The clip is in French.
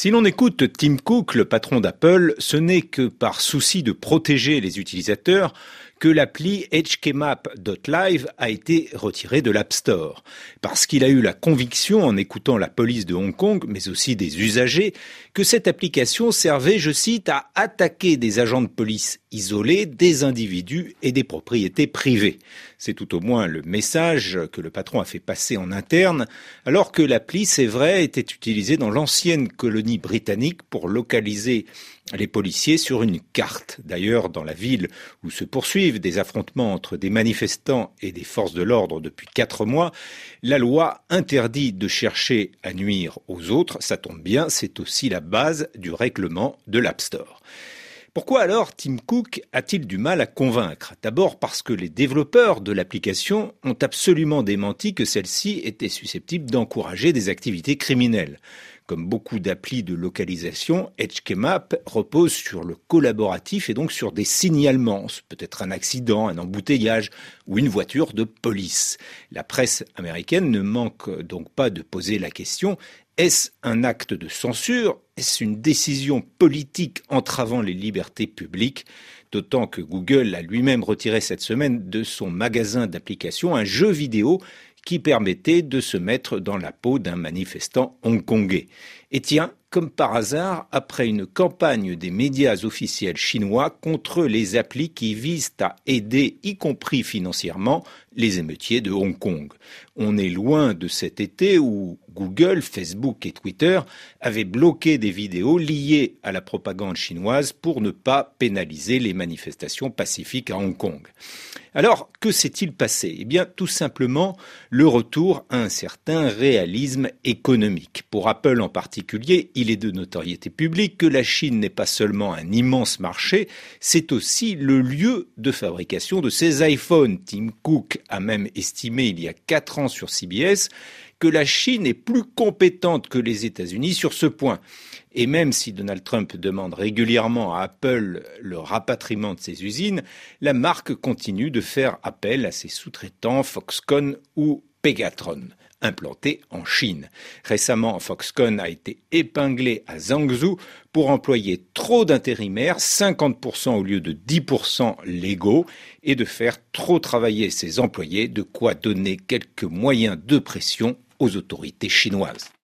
Si l'on écoute Tim Cook, le patron d'Apple, ce n'est que par souci de protéger les utilisateurs que l'appli HKmap.live a été retirée de l'App Store. Parce qu'il a eu la conviction, en écoutant la police de Hong Kong, mais aussi des usagers, que cette application servait, je cite, à attaquer des agents de police isolés, des individus et des propriétés privées. C'est tout au moins le message que le patron a fait passer en interne, alors que l'appli, c'est vrai, était utilisée dans l'ancienne colonie britannique pour localiser les policiers sur une carte. D'ailleurs, dans la ville où se poursuivent des affrontements entre des manifestants et des forces de l'ordre depuis 4 mois, la loi interdit de chercher à nuire aux autres. Ça tombe bien, c'est aussi la base du règlement de l'App Store. Pourquoi alors Tim Cook a-t-il du mal à convaincre ? D'abord parce que les développeurs de l'application ont absolument démenti que celle-ci était susceptible d'encourager des activités criminelles. Comme beaucoup d'applis de localisation, HKmap repose sur le collaboratif et donc sur des signalements. Peut-être un accident, un embouteillage ou une voiture de police. La presse américaine ne manque donc pas de poser la question: est-ce un acte de censure ? Est-ce une décision politique entravant les libertés publiques ? D'autant que Google a lui-même retiré cette semaine de son magasin d'applications un jeu vidéo qui permettait de se mettre dans la peau d'un manifestant hongkongais. Et tiens, comme par hasard, après une campagne des médias officiels chinois contre les applis qui visent à aider, y compris financièrement, les émeutiers de Hong Kong. On est loin de cet été où Google, Facebook et Twitter avaient bloqué des vidéos liées à la propagande chinoise pour ne pas pénaliser les manifestations pacifiques à Hong Kong. Alors, que s'est-il passé ? Eh bien, tout simplement, le retour à un certain réalisme économique. Pour Apple en particulier, il est de notoriété publique que la Chine n'est pas seulement un immense marché, c'est aussi le lieu de fabrication de ses iPhones. Tim Cook a même estimé il y a 4 ans sur CBS que la Chine est plus compétente que les États-Unis sur ce point. Et même si Donald Trump demande régulièrement à Apple le rapatriement de ses usines, la marque continue de faire appel à ses sous-traitants Foxconn ou Pegatron, implantés en Chine. Récemment, Foxconn a été épinglé à Zhangzhou pour employer trop d'intérimaires, 50% au lieu de 10% légaux, et de faire trop travailler ses employés, de quoi donner quelques moyens de pression aux autorités chinoises.